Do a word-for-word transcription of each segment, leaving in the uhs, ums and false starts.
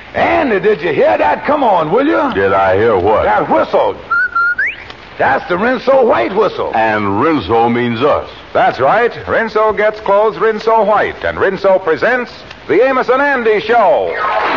Andy, did you hear that? Come on, will you? Did I hear what? That whistle. That's the Rinso White whistle. And Rinso means us. That's right. Rinso gets clothes Rinso White, and Rinso presents the Amos and Andy Show.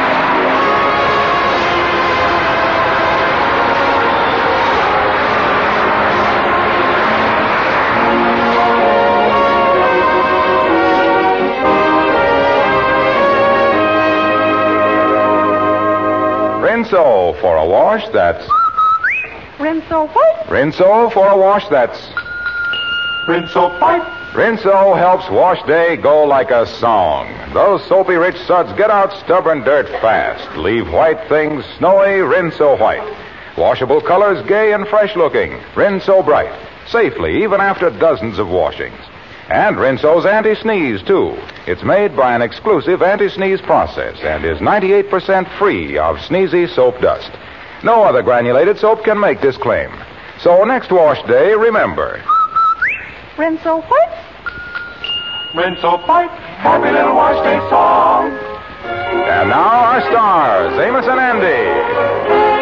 Rinso for a wash that's... Rinso what? Rinso for a wash that's... Rinso White. Rinso helps wash day go like a song. Those soapy rich suds get out stubborn dirt fast. Leave white things snowy, Rinso White. Washable colors gay and fresh looking, Rinso Bright. Safely, even after dozens of washings. And Rinso's anti-sneeze, too. It's made by an exclusive anti-sneeze process and is ninety-eight percent free of sneezy soap dust. No other granulated soap can make this claim. So next wash day, remember... Rinso what? Rinso White. Happy little wash day song. And now our stars, Amos and Andy.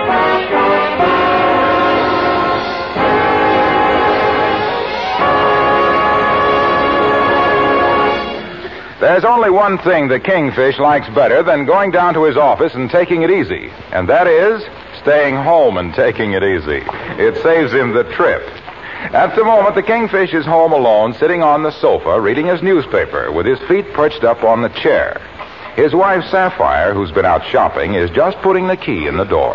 There's only one thing the Kingfish likes better than going down to his office and taking it easy, and that is staying home and taking it easy. It saves him the trip. At the moment, the Kingfish is home alone, sitting on the sofa, reading his newspaper, with his feet perched up on the chair. His wife, Sapphire, who's been out shopping, is just putting the key in the door.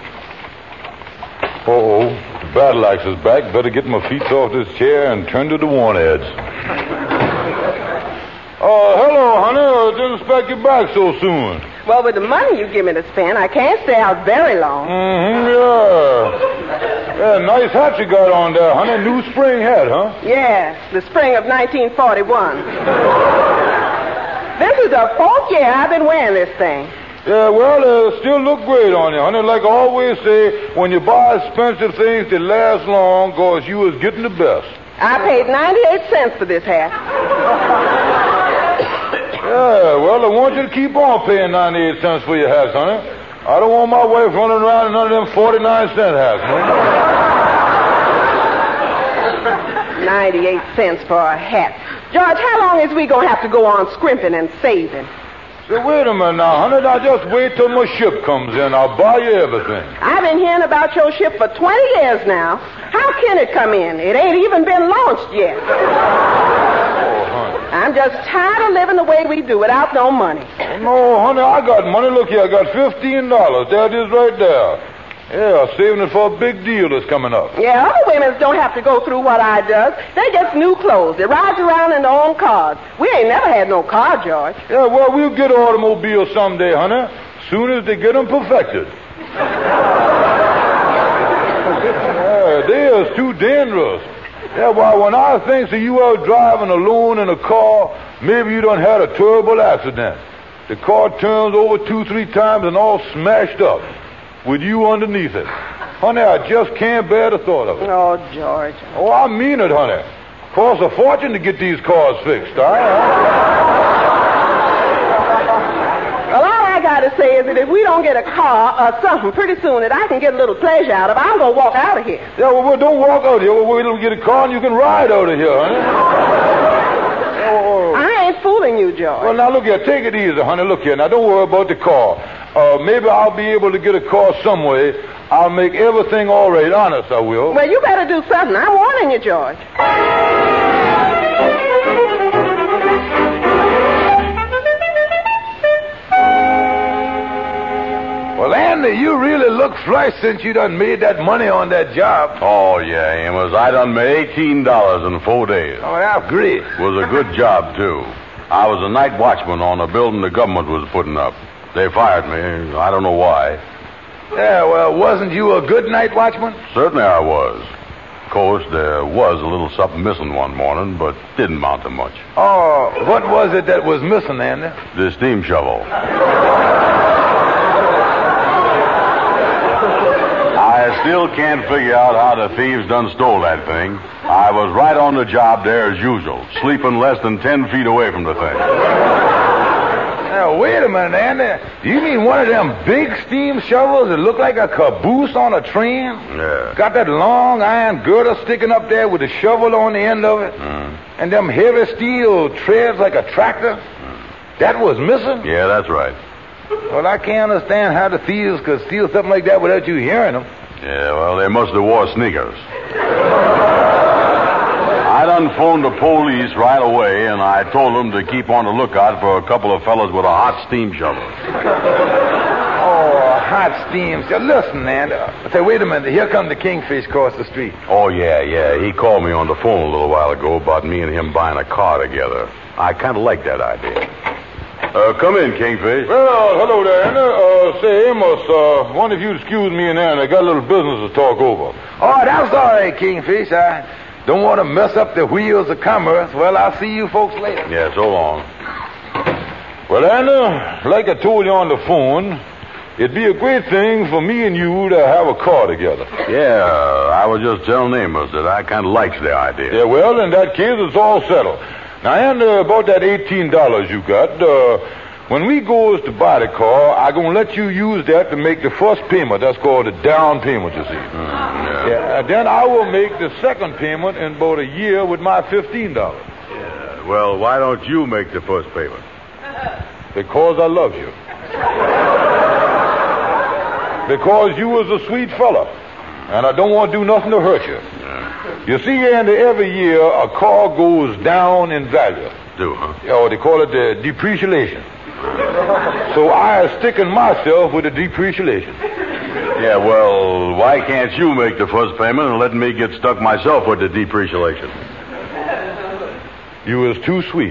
Uh-oh, the battle axe is back. Better get my feet off this chair and turn to the worn edge. Oh, hello, honey. I didn't expect you back so soon. Well, with the money you give me to spend, I can't stay out very long. Mm-hmm, yeah. Yeah, nice hat you got on there, honey. New spring hat, huh? Yes, the spring of nineteen forty-one. This is the fourth year I've been wearing this thing. Yeah, well, it uh, still look great on you, honey. Like I always say, when you buy expensive things, they last long because you was getting the best. I paid ninety-eight cents for this hat. Yeah, well, I want you to keep on paying ninety-eight cents for your hats, honey. I don't want my wife running around in none of them forty-nine cent hats, honey. ninety-eight cents for a hat. George, how long is we going to have to go on scrimping and saving? Say, wait a minute now, honey. Now just wait till my ship comes in. I'll buy you everything. I've been hearing about your ship for twenty years now. How can it come in? It ain't even been launched yet. I'm just tired of living the way we do without no money. Oh, no, honey, I got money. Look here, I got fifteen dollars. There it is right there. Yeah, saving it for a big deal that's coming up. Yeah, other women don't have to go through what I does. They get new clothes. They ride around in their own cars. We ain't never had no car, George. Yeah, well, we'll get automobiles someday, honey. Soon as they get them perfected. Yeah, they is too dangerous. Yeah, well, when I think of you out driving alone in a car, maybe you done had a terrible accident. The car turns over two, three times and all smashed up with you underneath it. Honey, I just can't bear the thought of it. Oh, George. Oh, I mean it, honey. Costs a fortune to get these cars fixed, all right? Well, all I got to say is that if we don't get a car or something pretty soon that I can get a little pleasure out of, I'm going to walk out of here. Yeah, well, well, don't walk out of here. Well, wait till we get a car and you can ride out of here, honey. Oh, I ain't fooling you, George. Well, now, look here. Take it easy, honey. Look here. Now, don't worry about the car. Uh, maybe I'll be able to get a car some way. I'll make everything all right. Honest, I will. Well, you better do something. I'm warning you, George. Well, Andy, you really look flush since you done made that money on that job. Oh, yeah, Amos. I done made eighteen dollars in four days. Oh, that's great. It was a good job, too. I was a night watchman on a building the government was putting up. They fired me. I don't know why. Yeah, well, wasn't you a good night watchman? Certainly I was. Of course, there was a little something missing one morning, but didn't amount to much. Oh, what was it that was missing, Andy? The steam shovel. I still can't figure out how the thieves done stole that thing. I was right on the job there as usual, sleeping less than ten feet away from the thing. Now, wait a minute, Andy. Do you mean one of them big steam shovels that look like a caboose on a train? Yeah. Got that long iron girder sticking up there with a shovel on the end of it? Mm. And them heavy steel treads like a tractor? Mm. That was missing? Yeah, that's right. Well, I can't understand how the thieves could steal something like that without you hearing them. Yeah, well, they must have wore sneakers. I done phoned the police right away, and I told them to keep on the lookout for a couple of fellas with a hot steam shovel. Oh, hot steam. So listen, man. Uh, say, wait a minute. Here comes the Kingfish across the street. Oh, yeah, yeah. He called me on the phone a little while ago about me and him buying a car together. I kind of like that idea. Uh, come in, Kingfish. Well, hello there, Andy. Uh, say, Amos, uh, wonder if you'd excuse me and Andy. I got a little business to talk over. Oh, that's all right, Kingfish. I don't want to mess up the wheels of commerce. Well, I'll see you folks later. Yeah, so long. Well, Andy, like I told you on the phone, it'd be a great thing for me and you to have a car together. Yeah, I was just telling Amos that I kind of likes the idea. Yeah, well, in that case, it's all settled. Now, Andy, about that eighteen dollars you got, uh, when we goes to buy the car, I'm going to let you use that to make the first payment. That's called the down payment, you see. Mm, yeah. Yeah, and then I will make the second payment in about a year with my fifteen dollars. Yeah. Well, why don't you make the first payment? Because I love you. Because you was a sweet fella, and I don't want to do nothing to hurt you. Yeah. You see, Andy, every year a car goes down in value. Do, huh? Oh, they call it the depreciation. So I am sticking myself with the depreciation. Yeah, well, why can't you make the first payment and let me get stuck myself with the depreciation? You was too sweet.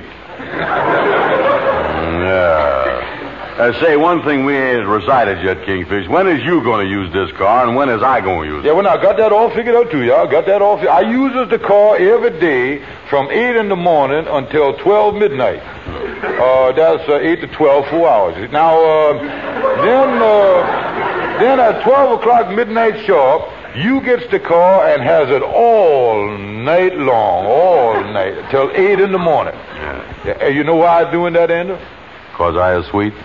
Yeah. Uh, say, one thing we ain't recited yet, Kingfish. When is you going to use this car, and when is I going to use it? Yeah, well, I got that all figured out, too, y'all. Got that all. Fi- I uses the car every day from eight in the morning until twelve midnight. Uh, that's uh, eight to twelve, four hours. Now, uh, then, uh, then at twelve o'clock midnight sharp, you gets the car and has it all night long, all night, till eight in the morning. Yeah. Yeah, you know why I'm doing that, Andrew? Because I is sweet?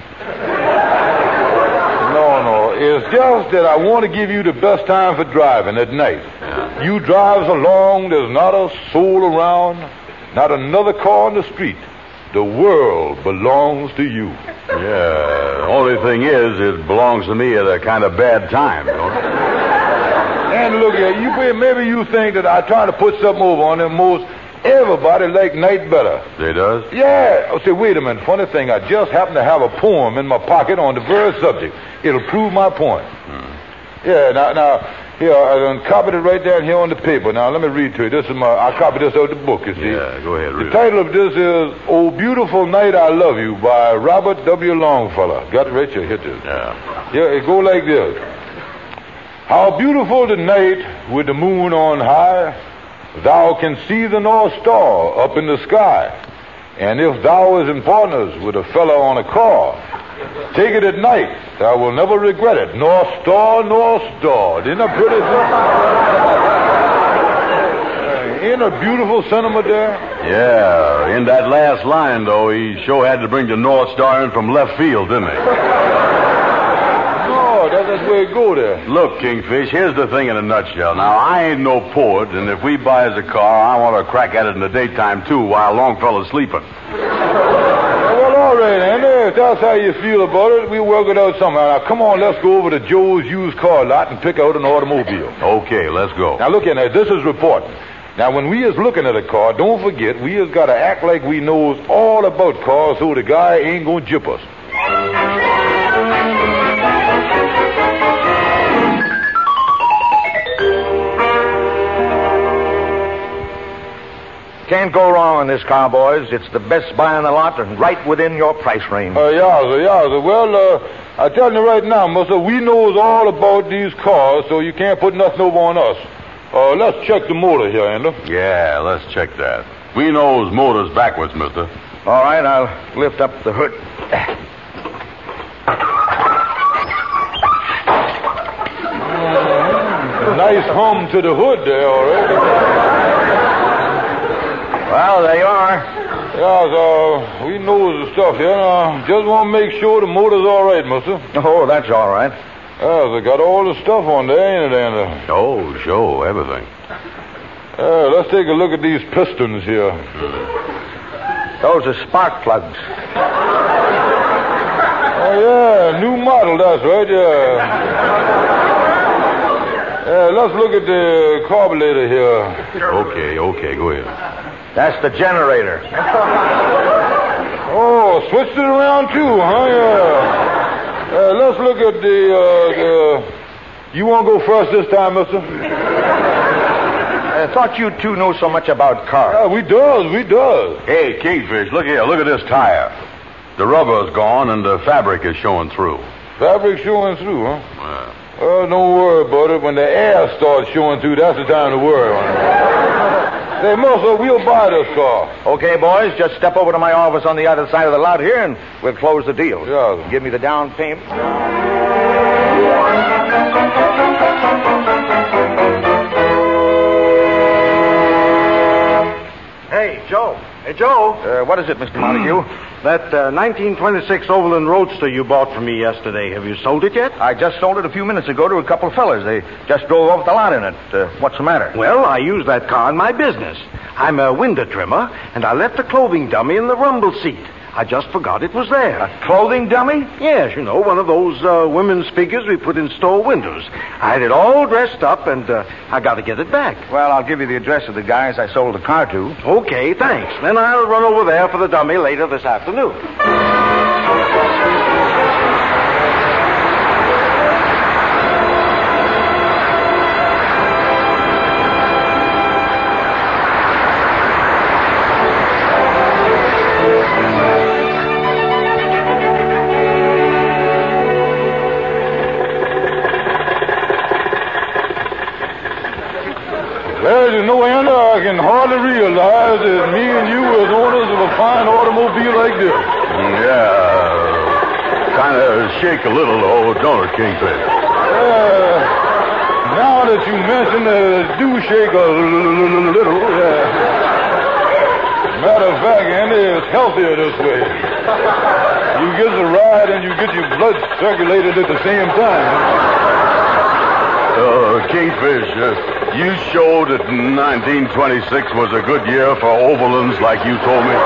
No, no. It's just that I want to give you the best time for driving at night. Yeah. You drives along, there's not a soul around, not another car on the street. The world belongs to you. Yeah. The only thing is, it belongs to me at a kind of bad time, don't it? And look here, you maybe you think that I try to put something over on them. Most everybody like night better. They does? Yeah. Oh, say, wait a minute. Funny thing, I just happen to have a poem in my pocket on the very subject. It'll prove my point. Hmm. Yeah, now, now, here, I done copied it right down here on the paper. Now, let me read to you. This is my, I copied this out of the book, you see. Yeah, go ahead, read The it. title of this is, Oh Beautiful Night I Love You by Robert W. Longfellow. Got it right here. Hit this. Yeah. Yeah, it go like this. How beautiful the night with the moon on high, thou can see the North Star up in the sky. And if thou is in partners with a fellow on a car, take it at night. Thou will never regret it. North Star, North Star. Isn't that pretty? Ain't a beautiful sentiment there? Yeah. In that last line, though, he sure had to bring the North Star in from left field, didn't he? No, that's the way it go there. Look, Kingfish, here's the thing in a nutshell. Now, I ain't no poet, and if we buy us a car, I want to crack at it in the daytime, too, while Longfellow's sleeping. Well, all right, Andy. If that's how you feel about it, we'll work it out somehow. Now, come on, let's go over to Joe's used car lot and pick out an automobile. Okay, let's go. Now, look here, now, this is reporting. Now, when we is looking at a car, don't forget, we has got to act like we knows all about cars so the guy ain't going to jip us. Can't go wrong on this car, boys. It's the best buy in the lot and right within your price range. Uh, yowza, yowza. Well, uh, I tell you right now, mister, we knows all about these cars, so you can't put nothing over on us. Uh, let's check the motor here, Andy. Yeah, let's check that. We knows motors backwards, mister. All right, I'll lift up the hood. Nice hum to the hood there, all right. Well, there you are. Yeah, so we he knows the stuff here. Now, just want to make sure the motor's all right, mister. Oh, that's all right. Yeah, they got all the stuff on there, ain't it, Andy? Oh, sure, everything. Uh, let's take a look at these pistons here. Those are spark plugs. Oh, yeah, new model, that's right, yeah. Yeah, let's look at the carburetor here. Okay, okay, go ahead. That's the generator. Oh, switched it around too, huh? Yeah. Uh, let's look at the, uh, the... You want to go first this time, mister? I thought you two knew so much about cars. Yeah, we does, we does. Hey, Kingfish, look here. Look at this tire. The rubber's gone and the fabric is showing through. Fabric showing through, huh? Yeah. Well, don't worry about it. When the air starts showing through, that's the time to worry. Say, mister, we'll buy this car. Okay, boys, just step over to my office on the other side of the lot here, and we'll close the deal. Yeah. Give me the down payment. Hey, Joe. Hey, Joe. Uh, what is it, Mister Montague? That uh, nineteen twenty-six Overland Roadster you bought for me yesterday, have you sold it yet? I just sold it a few minutes ago to a couple of fellas. They just drove off the lot in it. Uh, what's the matter? Well, I use that car in my business. I'm a window trimmer, and I left the clothing dummy in the rumble seat. I just forgot it was there. A clothing dummy? Yes, you know, one of those uh, women's figures we put in store windows. I had it all dressed up, and uh, I got to get it back. Well, I'll give you the address of the guys I sold the car to. Okay, thanks. Then I'll run over there for the dummy later this afternoon. Well, you know, Andy, I can hardly realize that me and you as owners of a fine automobile like this. Yeah. Kind of shake a little, though, don't it, Kingfish? Uh, now that you mention it, do shake a little. Yeah. Matter of fact, Andy, it's healthier this way. You get the ride and you get your blood circulated at the same time. Uh, Kingfish, uh, you showed that nineteen twenty-six was a good year for Overlands like you told me.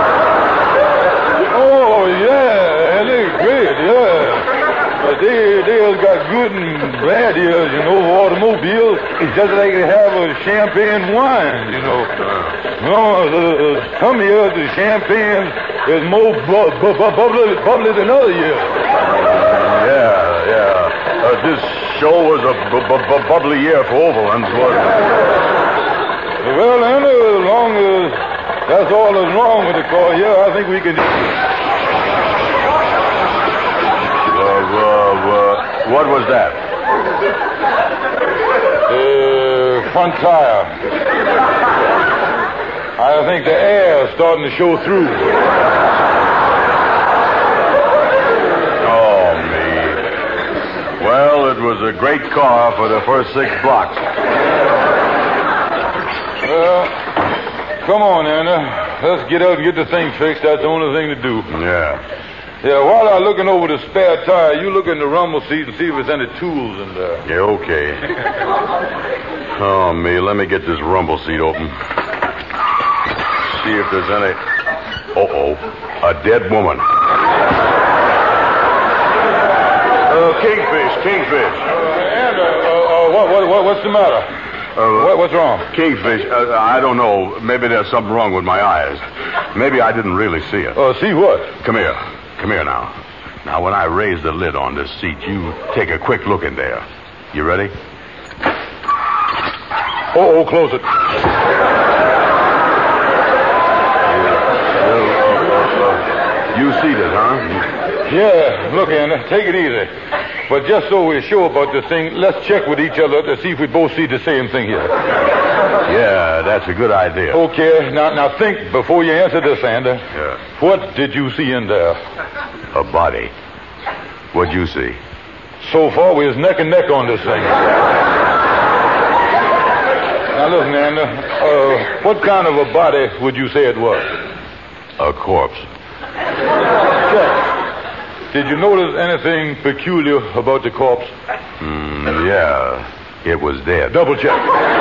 Oh, yeah, and they're great, yeah. But they, they have got good and bad years, you know, automobiles. It's just like they have a champagne wine, you know. No, uh, some years the champagne is more bu- bu- bu- bubbly, bubbly than other years. Yeah, yeah. Uh, this show was a bu- bu- bu- bubbly year for Overlands, wasn't it? Well, Andy, as long as that's all that's wrong with the car here, I think we can just... Uh, uh, uh, what was that? The front tire. I think the air is starting to show through. Well, it was a great car for the first six blocks. Well, come on, Anna. Let's get out and get the thing fixed. That's the only thing to do. Yeah. Yeah, while I'm looking over the spare tire, you look in the rumble seat and see if there's any tools in there. Yeah, okay. Oh, me, let me get this rumble seat open. See if there's any... Uh-oh, a dead woman. Uh, Kingfish, Kingfish. Uh, Anna, uh, uh, what, what, what, what's the matter? Uh, what, what's wrong? Kingfish, uh, I don't know. Maybe there's something wrong with my eyes. Maybe I didn't really see it. Uh, see what? Come here. Come here now. Now, when I raise the lid on this seat, you take a quick look in there. You ready? Oh, oh, close it. You see this, huh? Yeah, look, Anna, take it easy. But just so we're sure about this thing, let's check with each other to see if we both see the same thing here. Yeah, that's a good idea. Okay, now now think before you answer this, Andy. Yeah. What did you see in there? A body. What'd you see? So far, we're neck and neck on this thing. Now listen, Andy, uh, what kind of a body would you say it was? A corpse. Check. Did you notice anything peculiar about the corpse? Mm, yeah. It was dead. Double check.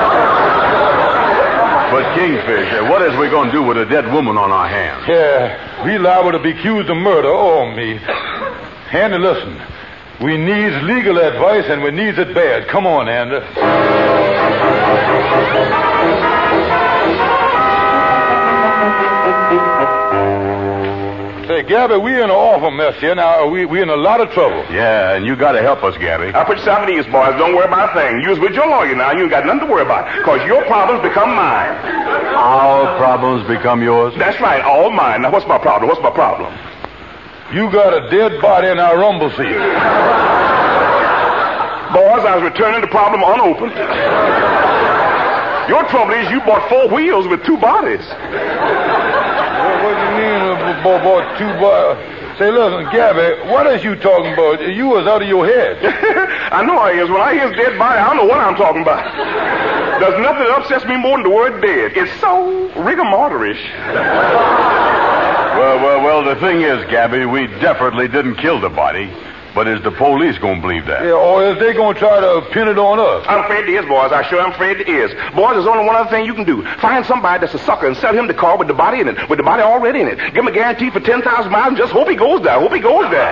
But, Kingfish, uh, what is we going to do with a dead woman on our hands? Yeah, we liable to be accused of murder. Oh, me. Andy, listen. We needs legal advice, and we needs it bad. Come on, Andy. Say, Gabby, we in an awful mess here. Now, we we in a lot of trouble. Yeah, and you got to help us, Gabby. I'll put yourself at ease, boys. Don't worry about a thing. You's with your lawyer now. You ain't got nothing to worry about. Because your problems become mine. Our problems become yours? That's right, all mine. Now, what's my problem? What's my problem? You got a dead body in our rumble seat. Boys, I was returning the problem unopened. Your trouble is you bought four wheels with two bodies. Well, what do you mean, uh, boy, boy, two bodies? Say, listen, Gabby, what is you talking about? You was out of your head. I know I is. When I hear dead body, I don't know what I'm talking about. There's nothing that upsets me more than the word dead. It's so rigor-mortarish. Well, well, well, the thing is, Gabby, we definitely didn't kill the body. But is the police going to believe that? Yeah, or is they going to try to pin it on us? I'm afraid it is, boys. I sure am afraid it is. Boys, there's only one other thing you can do. Find somebody that's a sucker and sell him the car with the body in it, with the body already in it. Give him a guarantee for ten thousand miles and just hope he goes there. Hope he goes there.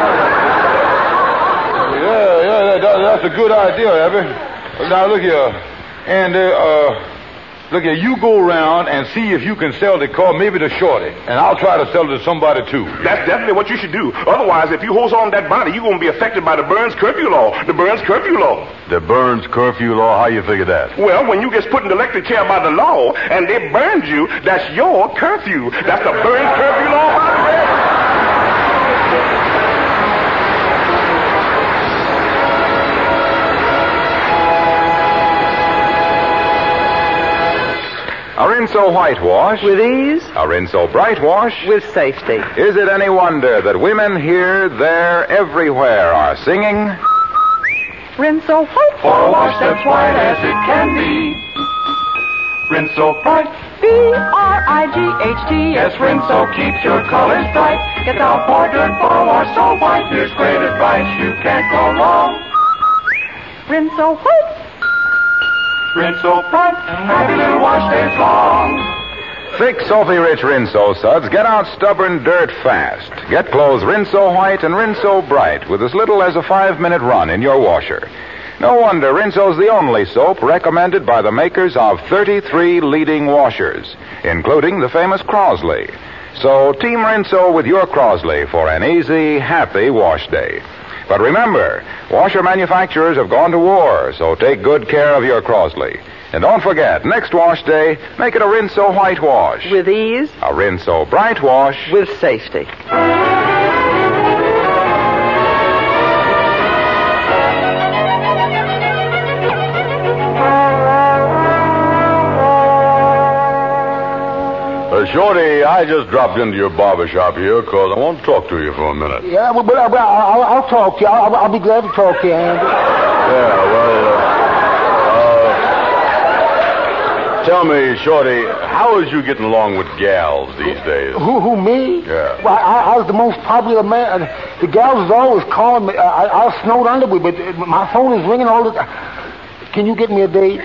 Yeah, yeah, that, that's a good idea, Abby. Now, look here. And, uh, look here, you go around and see if you can sell the car, maybe to Shorty. And I'll try to sell it to somebody, too. That's definitely what you should do. Otherwise, if you hold on to that body, you're going to be affected by the Burns curfew law. The Burns curfew law. The Burns curfew law? How you figure that? Well, when you get put in the electric chair by the law and they burned you, that's your curfew. That's the Burns curfew law, by the way. A Rinso whitewash. With ease. A Rinso bright wash. With safety. Is it any wonder that women here, there, everywhere are singing? Rinso white. For a wash that's white as it can be. Rinso bright. B R I G H T. Yes, Rinso keeps your colors bright. Get out for dirt for a wash so white. Here's great advice. You can't go wrong. Rinso white. Rinso bright. Happy little wash days long. Thick, soapy-rich Rinso suds get out stubborn dirt fast. Get clothes Rinso white and Rinso bright with as little as a five-minute run in your washer. No wonder Rinso's the only soap recommended by the makers of thirty-three leading washers, including the famous Crosley. So Team Rinso with your Crosley for an easy, happy wash day. But remember, washer manufacturers have gone to war, so take good care of your Crosley. And don't forget, next wash day, make it a Rinso white wash. With ease. A Rinso bright wash. With safety. Uh, Shorty, I just dropped into your barber shop here because I want to talk to you for a minute. Yeah, well, but, but I'll, I'll talk to you. I'll, I'll be glad to talk to you, Andy. Yeah, well, uh, uh, tell me, Shorty, how is you getting along with gals these days? Who, who, me? Yeah. Well, I, I was the most popular man. The gals was always calling me. I, I was snowed under with, but my phone is ringing all the time. Can you get me a date?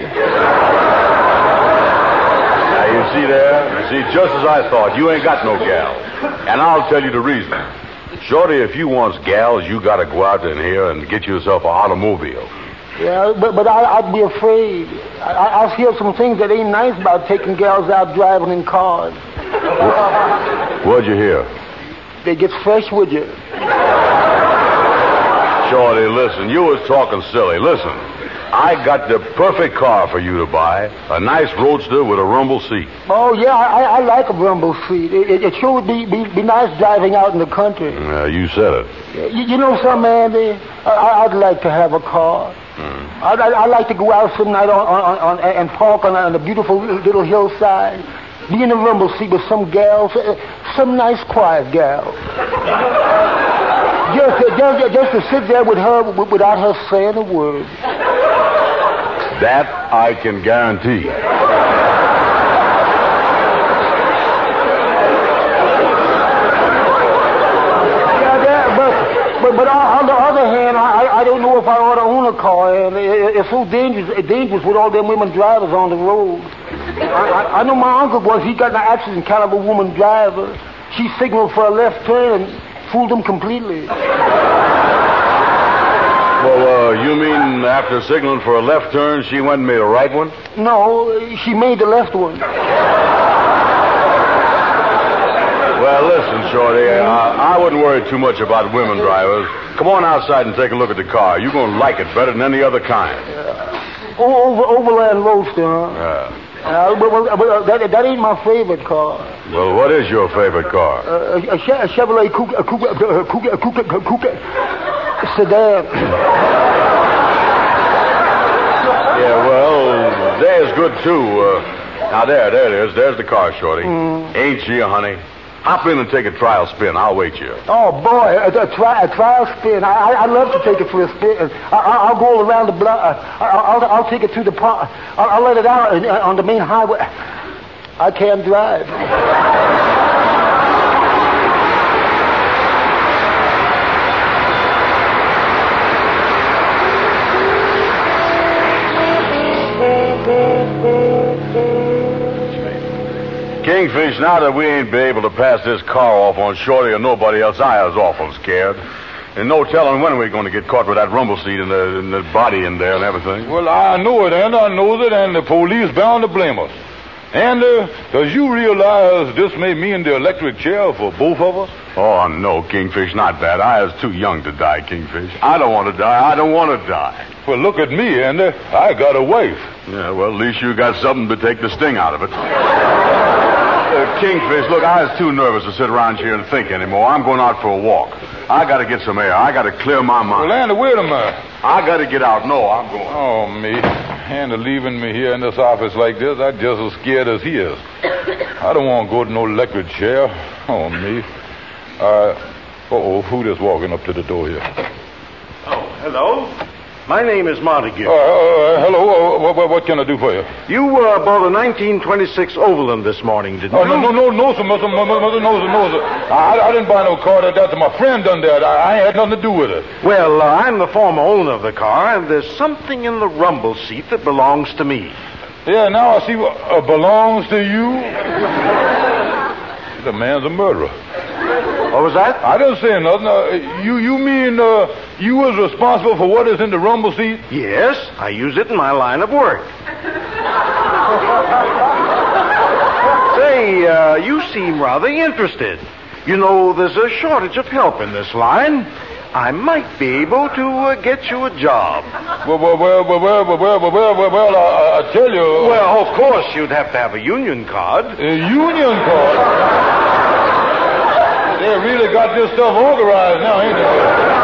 You see there? You see, just as I thought, you ain't got no gal. And I'll tell you the reason. Shorty, if you want gals, you got to go out in here and get yourself an automobile. Yeah, but but I, I'd be afraid. I, I hear some things that ain't nice about taking gals out driving in cars. What, what'd you hear? They get fresh with you. Shorty, listen, you was talking silly. Listen. I got the perfect car for you to buy. A nice roadster with a rumble seat. Oh, yeah, I, I like a rumble seat. It, it, it sure would be, be, be nice driving out in the country. Yeah, you said it. You, you know something, Andy? I, I'd like to have a car. Hmm. I'd, I'd like to go out some night on, on, on, and park on a, on a beautiful little hillside. Be in a rumble seat with some gals, some nice quiet gal. Just, just, just to sit there with her without her saying a word. That I can guarantee. I don't know if I ought to own a car, and it, it's so dangerous, dangerous with all them women drivers on the road. I, I, I know my uncle was, he got in an accident, kind of a woman driver. She signaled for a left turn and fooled him completely. Well, uh, you mean after signaling for a left turn, she went and made a right one? No, she made the left one. Well, listen, Shorty, I, I wouldn't worry too much about women drivers. Come on outside and take a look at the car. You're going to like it better than any other kind. Uh, over, Overland Roadster, huh? Yeah. Uh, but, but, but uh, that, that ain't my favorite car. Well, what is your favorite car? Uh, a, a, a Chevrolet Coupe, a Coupe, a Coupe, a Coupe, a Coupe sedan. Yeah, well, there's good, too. Uh, now, there, there it is. There's the car, Shorty. Mm. Ain't she, honey? Hop in and take a trial spin. I'll wait you. Oh, boy, a, a, tri- a trial spin. I, I, I'd love to take it for a spin. I, I, I'll go all around the block. I, I'll, I'll take it through the park. I'll, I'll let it out in, on the main highway. I can't drive. Kingfish, now that we ain't be able to pass this car off on Shorty or nobody else, I was awful scared. And no telling when we're going to get caught with that rumble seat and the, and the body in there and everything. Well, I know it, and I know that, and the police bound to blame us. And, uh, does you realize this may mean the electric chair for both of us? Oh, no, Kingfish, not that. I was too young to die, Kingfish. I don't want to die. I don't want to die. Well, look at me, and uh, I got a wife. Yeah, well, at least you got something to take the sting out of it. Uh, Kingfish, look, I was too nervous to sit around here and think anymore. I'm going out for a walk. I got to get some air. I got to clear my mind. Well, Andy, wait a minute. I got to get out. No, I'm going. Oh, me. Andy leaving me here in this office like this, I'm just as scared as he is. I don't want to go to no electric chair. Oh, me. Uh, uh-oh, who just walking up to the door here? Oh, hello. My name is Montague. Uh, uh, hello. Uh, what, what can I do for you? You uh, bought a nineteen twenty-six Overland this morning, didn't oh, you? No, no, no, no, sir. Mother, mother, mother, no, sir, no, sir. I, I didn't buy no car. That, that's my friend done that. I, I ain't had nothing to do with it. Well, uh, I'm the former owner of the car, and there's something in the rumble seat that belongs to me. Yeah, now I see what uh, belongs to you. The man's a murderer. What was that? I didn't say nothing. Uh, you you mean uh, you was responsible for what is in the rumble seat? Yes, I use it in my line of work. Say, uh, you seem rather interested. You know, there's a shortage of help in this line. I might be able to uh, get you a job. Well, well, well, well, well, well, well, well, well, well I, I tell you. Well, of course, you'd have to have a union card. A union card? They really got this stuff organized now, ain't they?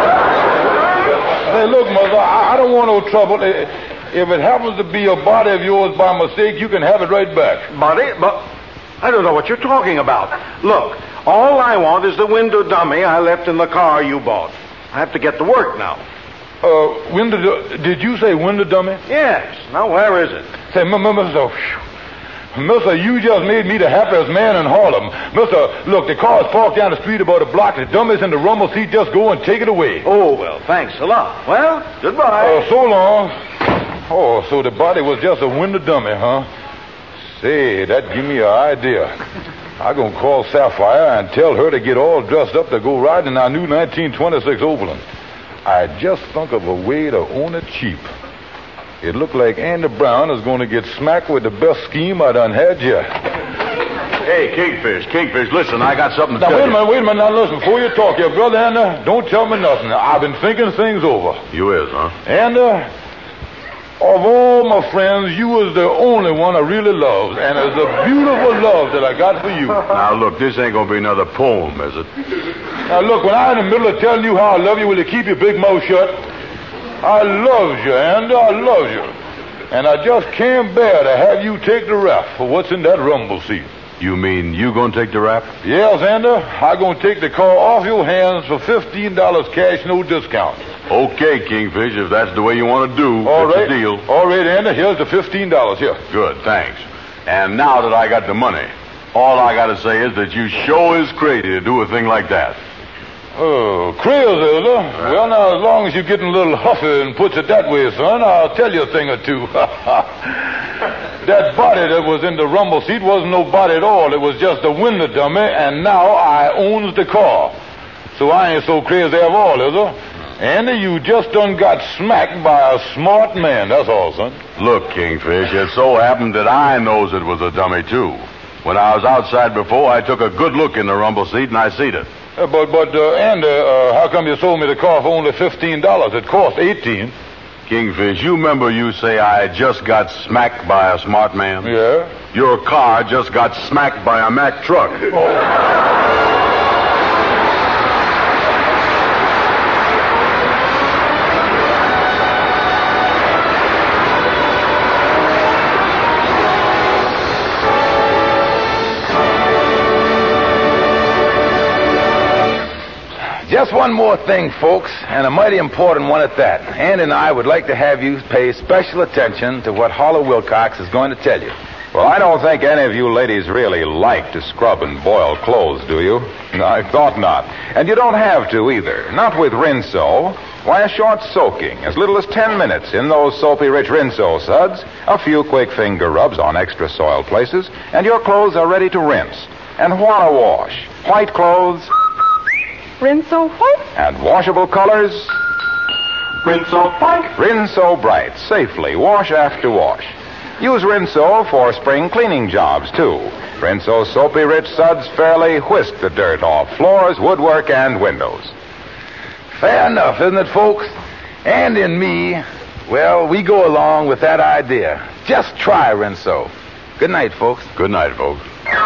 Hey, look, Mother, I, I don't want no trouble. If it happens to be a body of yours by mistake, you can have it right back. Body? But I don't know what you're talking about. Look, all I want is the window dummy I left in the car you bought. I have to get to work now. Uh, window, did you say window dummy? Yes. Now, where is it? Say, Mister Mister, you just made me the happiest man in Harlem. Mister, look, the car's parked down the street about a block. The dummy's in the rumble seat. Just go and take it away. Oh, well, thanks a lot. Well, goodbye. Uh, so long. Oh, so the body was just a window dummy, huh? Say, that give me an idea. I'm going to call Sapphire and tell her to get all dressed up to go riding in our new nineteen twenty-six Overland. I just think of a way to own it cheap. It looked like Andy Brown is going to get smacked with the best scheme I done had yet. Hey, Kingfish, Kingfish, listen, I got something to now, tell wait you. Now, wait a minute, now, listen, before you talk, your brother Andy, don't tell me nothing. I've been thinking things over. You is, huh? And, uh, of all my friends, you was the only one I really loved, and it's a beautiful love that I got for you. Now, look, this ain't going to be another poem, is it? Now, look, when I'm in the middle of telling you how I love you, will you keep your big mouth shut? I love you, Andy, I love you. And I just can't bear to have you take the rap for what's in that rumble seat. You mean you going to take the rap? Yes, Andy. I'm going to take the car off your hands for fifteen dollars cash, no discount. Okay, Kingfish, if that's the way you want to do, All it's right. a deal. All right, Andy, here's the fifteen dollars here. Good, thanks. And now that I got the money, all I got to say is that you sure is crazy to do a thing like that. Oh, Creels, is it? Well, now, as long as you're getting a little huffy and puts it that way, son, I'll tell you a thing or two. That body that was in the rumble seat wasn't no body at all. It was just a window dummy, and now I owns the car. So I ain't so crazy at all, is it? Andy, you just done got smacked by a smart man, that's all, son. Look, Kingfish, it so happened that I knows it was a dummy, too. When I was outside before, I took a good look in the rumble seat, and I seen it. Uh, but, but, uh, Andy, uh, how come you sold me the car for only fifteen dollars? It cost eighteen. Kingfish, you remember you say I just got smacked by a smart man? Yeah? Your car just got smacked by a Mack truck. Oh. Just one more thing, folks, and a mighty important one at that. Ann and I would like to have you pay special attention to what Harlow Wilcox is going to tell you. Well, I don't think any of you ladies really like to scrub and boil clothes, do you? No, I thought not. And you don't have to either. Not with Rinso. Why, a short soaking, as little as ten minutes in those soapy rich Rinso suds, a few quick finger rubs on extra soiled places, and your clothes are ready to rinse. And what a wash. White clothes... Rinso White. And washable colors... Rinso White. Rinso Bright. Safely, wash after wash. Use Rinso for spring cleaning jobs, too. Rinso soapy rich suds fairly whisk the dirt off floors, woodwork, and windows. Fair enough, isn't it, folks? And in me, well, we go along with that idea. Just try Rinso. Good night, folks. Good night, folks.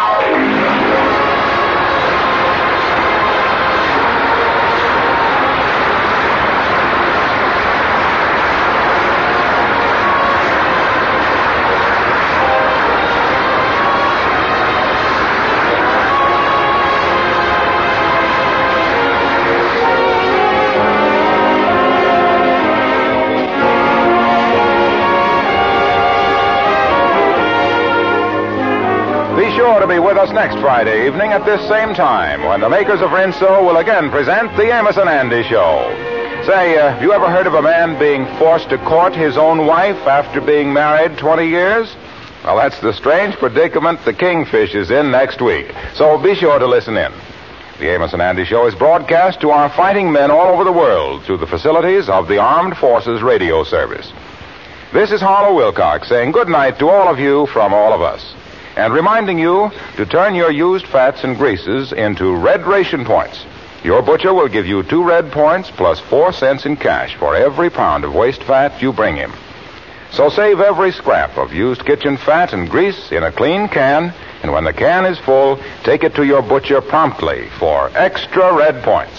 To be with us next Friday evening at this same time when the makers of Rinso will again present the Amos and Andy Show. Say, uh, have you ever heard of a man being forced to court his own wife after being married twenty years? Well, that's the strange predicament the Kingfish is in next week. So be sure to listen in. The Amos and Andy Show is broadcast to our fighting men all over the world through the facilities of the Armed Forces Radio Service. This is Harlow Wilcox saying good night to all of you from all of us. And reminding you to turn your used fats and greases into red ration points. Your butcher will give you two red points plus four cents in cash for every pound of waste fat you bring him. So save every scrap of used kitchen fat and grease in a clean can, and when the can is full, take it to your butcher promptly for extra red points.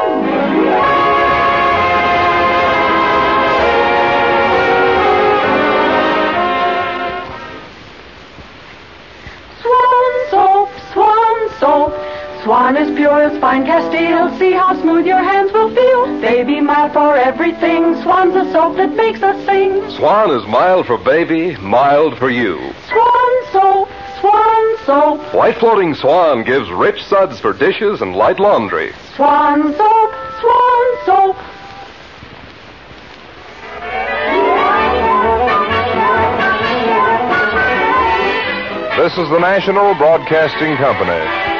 Swan is pure as fine Castile. See how smooth your hands will feel. Baby mild for everything. Swan's a soap that makes us sing. Swan is mild for baby, mild for you. Swan soap, Swan soap. White floating Swan gives rich suds for dishes and light laundry. Swan soap, Swan soap. This is the National Broadcasting Company.